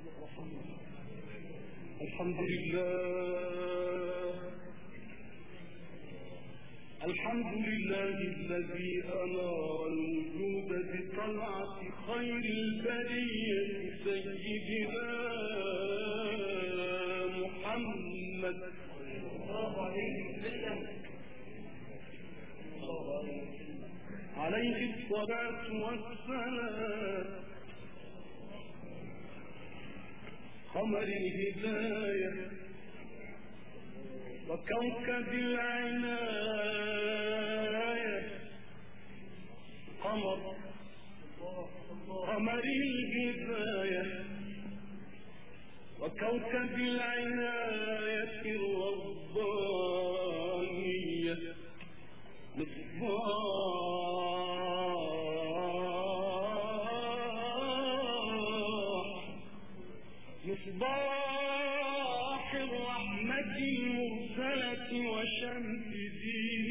الحمد لله الحمد لله الذي أنار الوجود بطلعة خير البرية سيدنا محمد صلى الله عليه وسلم عليه الصلاة والسلام قمر الهداية وكوكب العناية قمر الهداية وكوكب العناية الربانية مصباح الرحمة المرسلة وشمس دين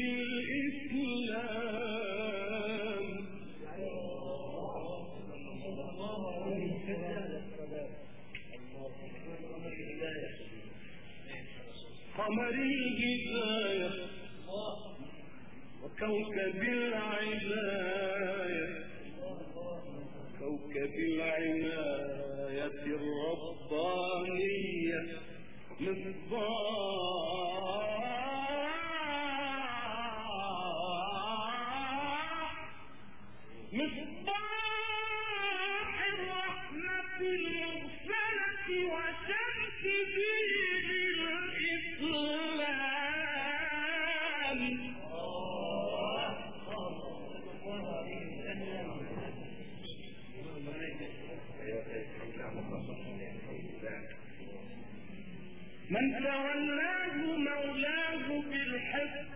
الإسلام قمر الهداية وكوكب العناية الربانية مصباح الرحمة المرسلة وشمس دين الإسلام من تولاه مولاه بالحق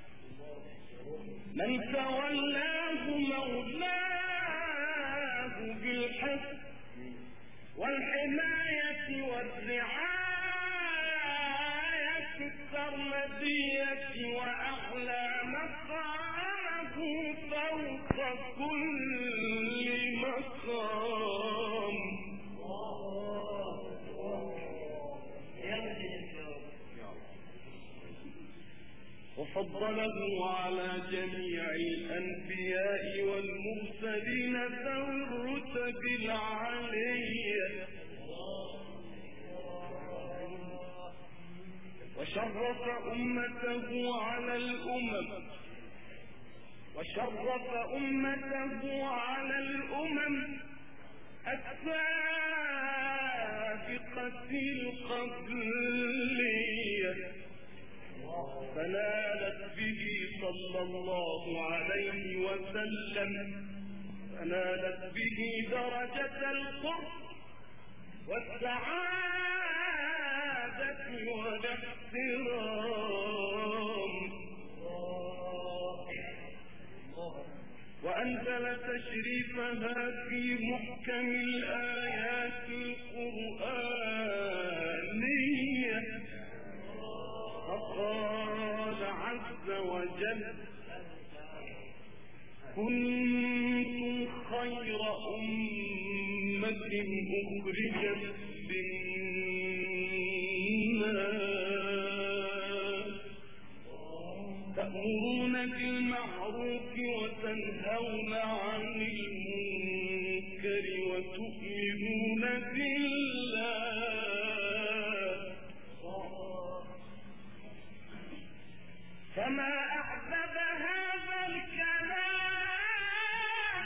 والحماية والرعاية السرمدية وأعلى مقامه فوق كل مقام وفضله على جميع الأنبياء والمرسلين ذوي الرتب العالية وشرف أمته على الأمم السابقة القبلية فنالت به صلى الله عليه وسلم درجة القرب والسعادة والاحترام وأنزل تشريفها في محكم الآيات القرآنية فقال عز وجل كنتم خير أمة أخرجت للناس تأمرون بالمعروف وتنهون عن المنكر وتؤمنون بالله فما أعذب هذا الكلام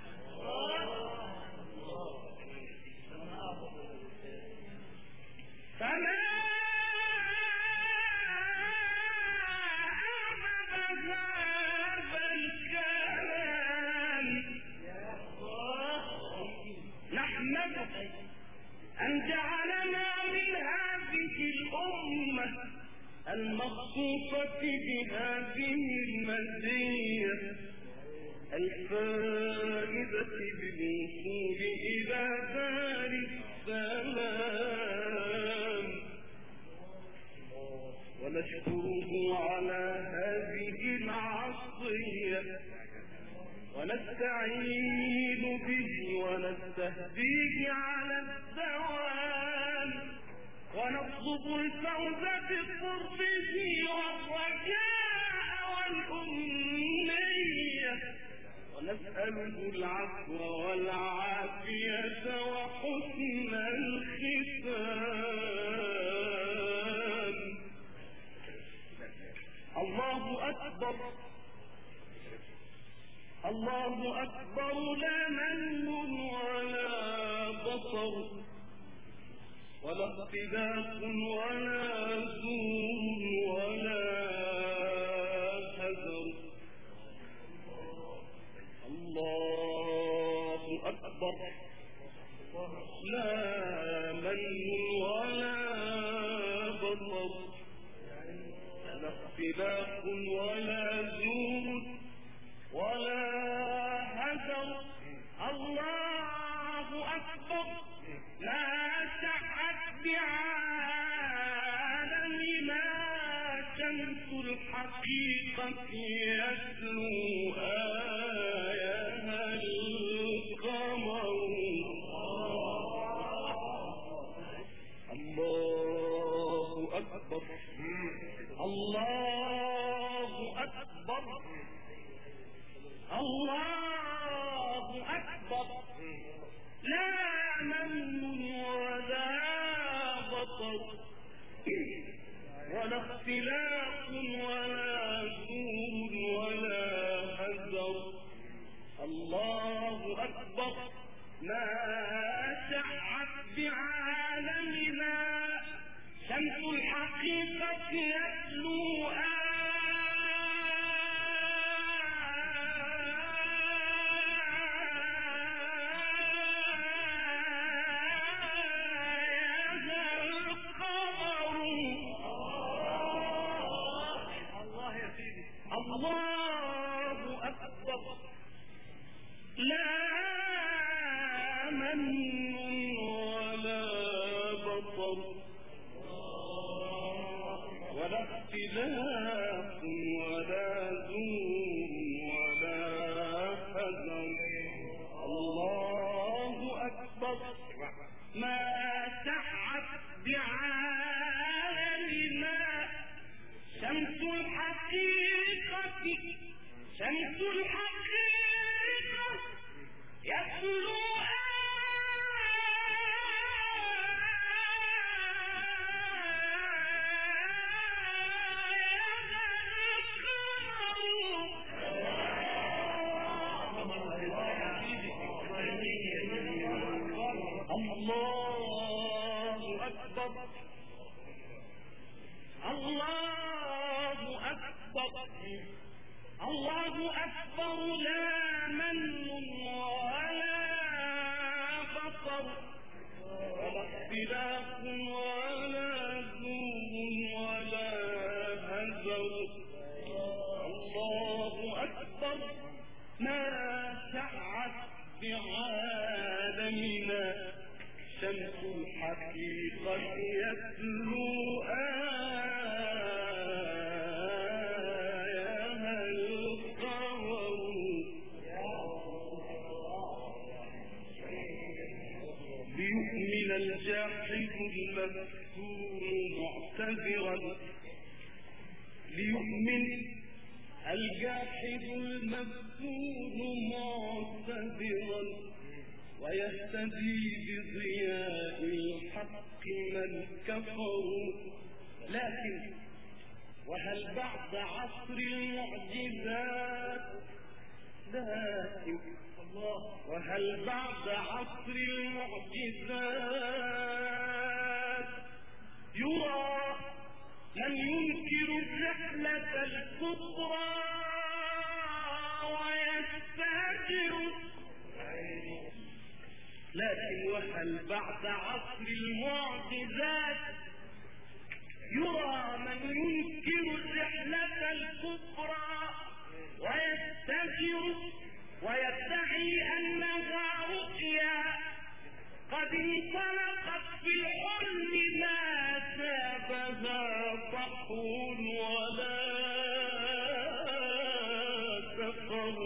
نحمده أن جعلنا من هذه الأمة المخصوصة بهذه المزية الفائدة بالوصول إلى دار السلام ونشكره على هذه العصية ونستعين به ونستهديه على الدوام نطلب الفوز بقربه والرجاء والأمنية ونسأله العفو والعافية وحسن الختام. الله أكبر الله أكبر لا من ولا بصر ولا اختلاف ولا زور ولا هزر. الله أكبر لا من ولا بصر ولا اختلاف ولا زور ولا هزر. الله أكبر لا سعت بعالمنا شمس الحقيقة يتلو آيها القمر. الله أكبر الله أكبر الله أكبر لا من ولا بطر ولا اختلاف ولا زور ولا هزر. الله أكبر ما شعت بعالمنا شمس الحقيقة يتلو الله أكبر لا من ولا بطر ولا اختلاف ولا زور ولا هزر. الله أكبر ما سعت بعالمنا شمس الحقيقة شمس الحقيقة يتلو الله أكبر الله أكبر الله أكبر لا من ولا بصر ولا اختلاف ولا زور ولا هزر. الله أكبر ما سعت بعالمنا شمس الحقيقة يتلو آيها القمر. ليؤمن الجاحد المذكور معتذرا ليؤمن الجاحد المذكور معتذرا ويهتدي بضياء الحق من كفروا. لكن وهل بعد عصر المعجزات وهل بعد عصر المعجزات يرى من ينكر الرحلة الكبرى ويستهجر. لكن وهل بعد عصر المعجزات يرى من ينكر الرحلة الكبرى ويستهجر ويدعي أنها رؤيا قد انطلقت في الحلم ما سابها صحو ولا سقر.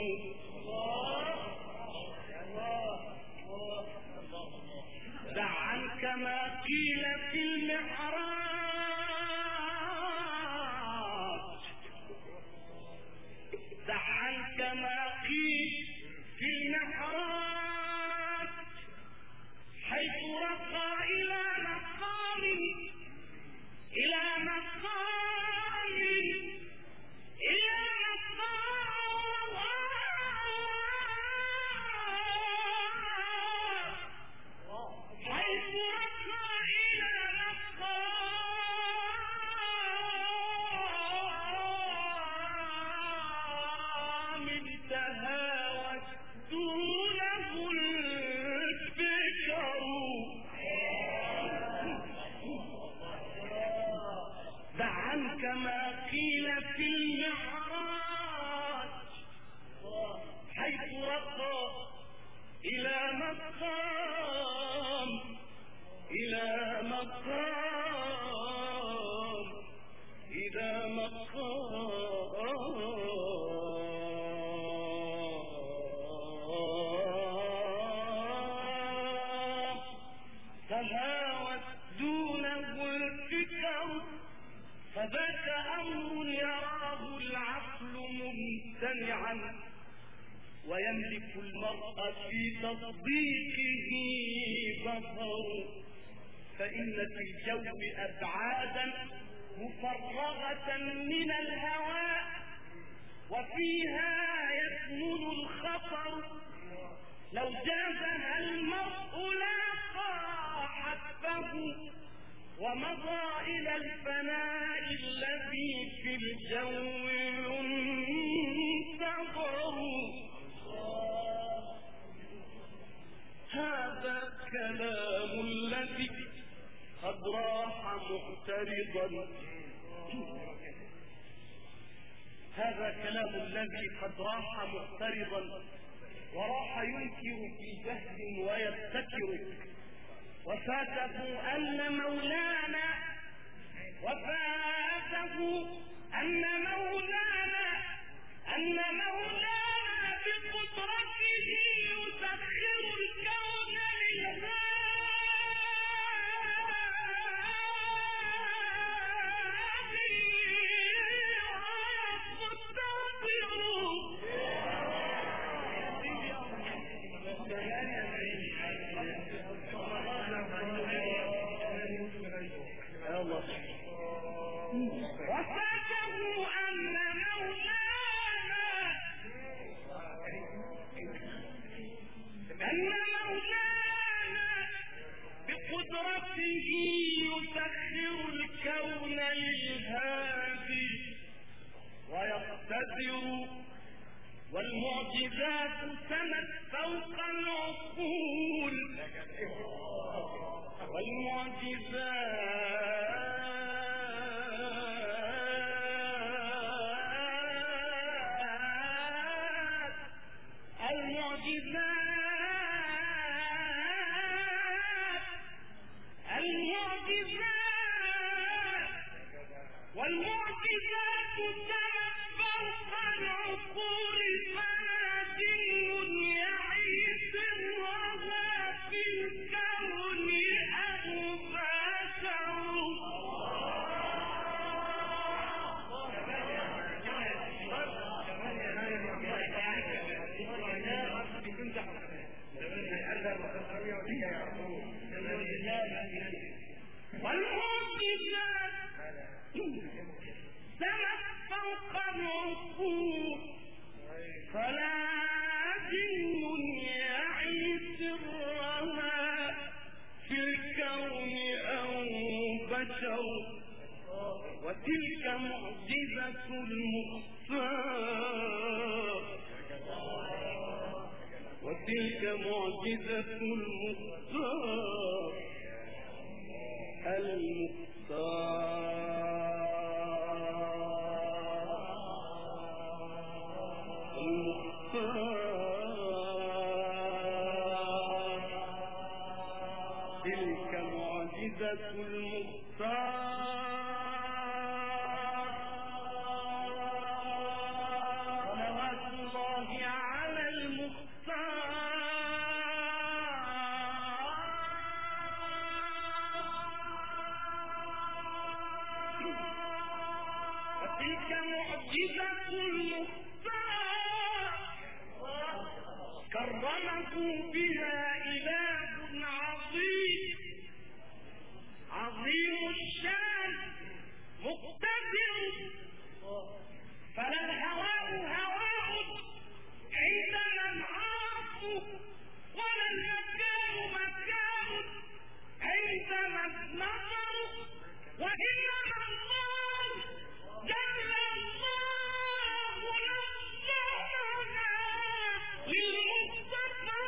دع عنك ما قيل في المحراب في المعراج حيث رقى إلى مقام تهاوت دونه الفكر فذاك أمر يراه العقل ممتنعا ويملك المرء في تصديقه بصر فإن في الجو أبعادا مفرغة من الهواء وفيها يكمن الخطر لو جازها المرء لاقى حتفه ومضى إلى الفناء الذي في الجو ينتظر هذا كلام الذي قد راح مغترضا وراح ينكر في جهل ويبتكر وفاته أن مولانا بقدرته يسخر الكون للهادي ويقتدر والمعجزات سمت فوق العقول والمعجزات سمت فوق العقول ما دين يعيش الرضا في الكون أو بشر والمعجزات سمت فوق العقول فلا جن يعي سرها في الكون أو بشر وتلك معجزة المختار تلك معجزة المختار صلوات الله على المختار وتلك معجزة المختار كرمه بها إله عظيم الشان مقتدر فلا الهواء هواء عندنا العرف ولا المكان مكان عندنا النظر وإنما الله جل الله نفسنا للمصطفى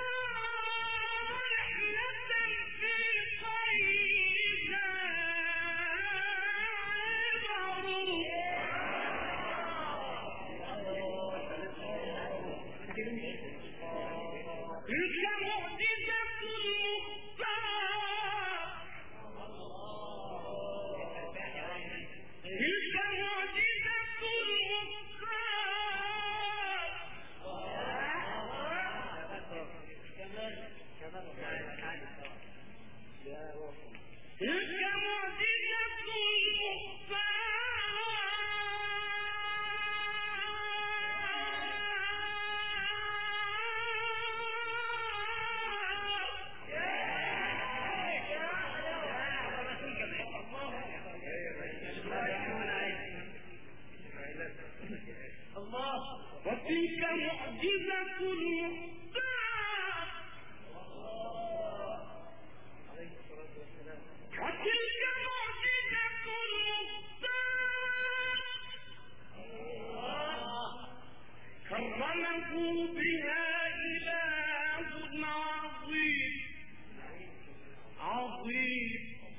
تلك معجزة المختار وتلك معجزة المختار وتلك معجزة المختار كرمه بها إله عظيم عظيم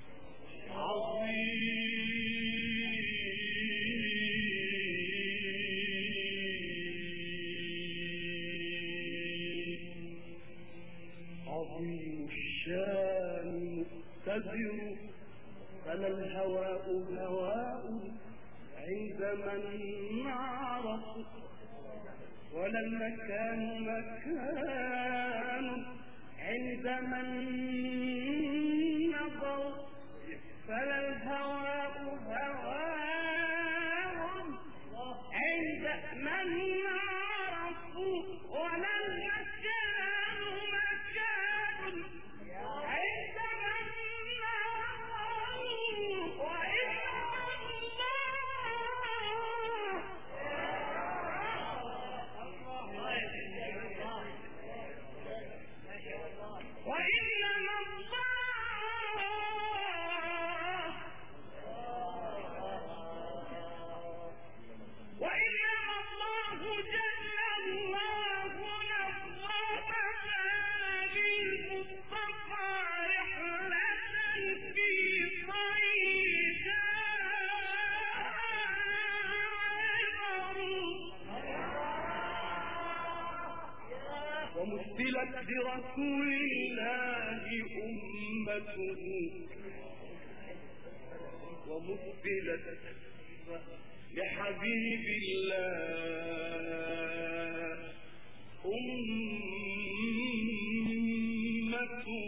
عظيم الشان مقتدر فلا الهواء هواء عند من نعرف ولا المكان مكان عند من نظر فلا الهواء هواء عند من نعرف ولا المكان مكان عند من نعرف وإنما الله جل الله نظمها للمصطفى رحلة في طيها ومثلت برسول الله أمته ومثلت لحبيب الله أمته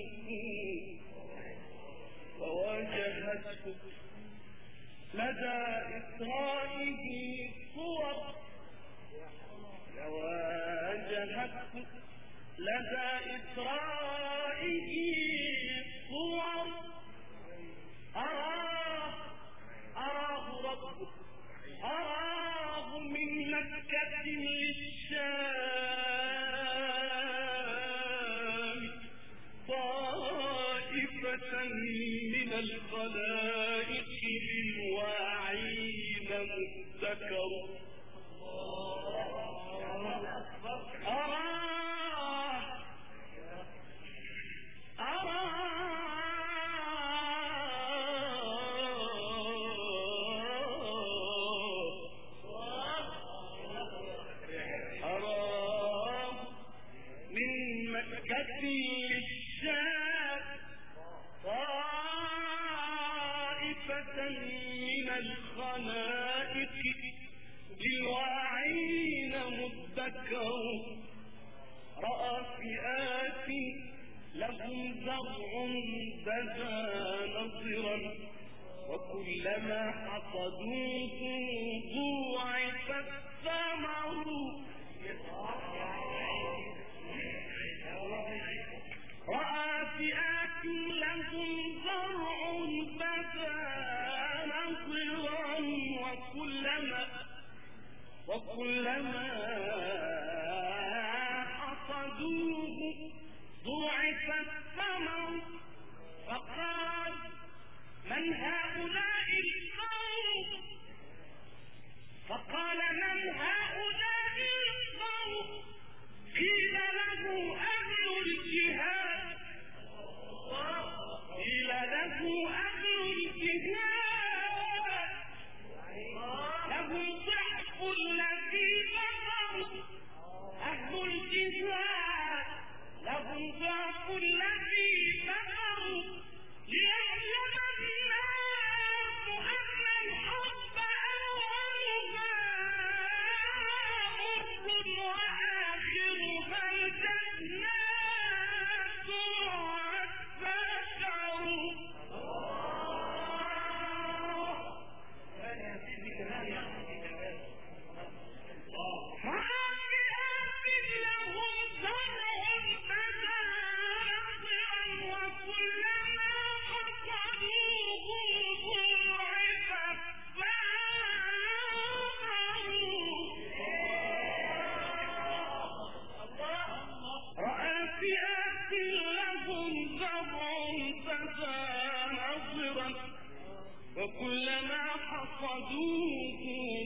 وواجهته لدى إسرائه صور وواجهته لدى إسرائه صور أراه ربه أراه من مكة للشام طائفة من الخلائق للواعين مذكر للشام طائفة من الخلائق للواعين مذكر رأى فئات لهم زرع بدا نصرا وكلما حصدوه ضاعف الثمر رأى فئات لهم زرع بدا نصرا وكلما حصدوه ضاعف الثمر فقال من هؤلاء القوم قيل له أهل الجهاد لهم ضعف الذي مضى وكلما حصدوه